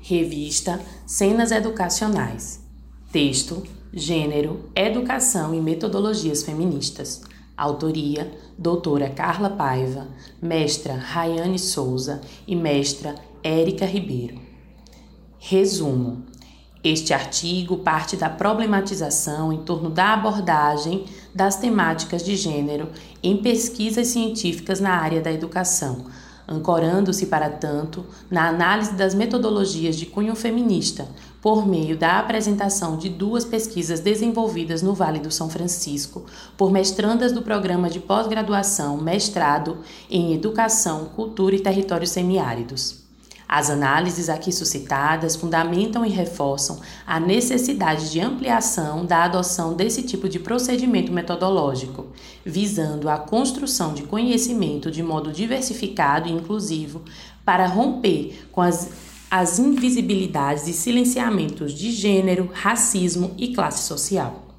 Revista Cenas Educacionais. Texto, Gênero, Educação e Metodologias Feministas. Autoria, doutora Carla Paiva, mestra Rayane Souza e mestra Érica Ribeiro. Resumo. Este artigo parte da problematização em torno da abordagem das temáticas de gênero em pesquisas científicas na área da educação, ancorando-se, para tanto, na análise das metodologias de cunho feminista, por meio da apresentação de duas pesquisas desenvolvidas no Vale do São Francisco por mestrandas do programa de pós-graduação Mestrado em Educação, Cultura e Territórios Semiáridos. As análises aqui suscitadas fundamentam e reforçam a necessidade de ampliação da adoção desse tipo de procedimento metodológico, visando a construção de conhecimento de modo diversificado e inclusivo para romper com as invisibilidades e silenciamentos de gênero, racismo e classe social.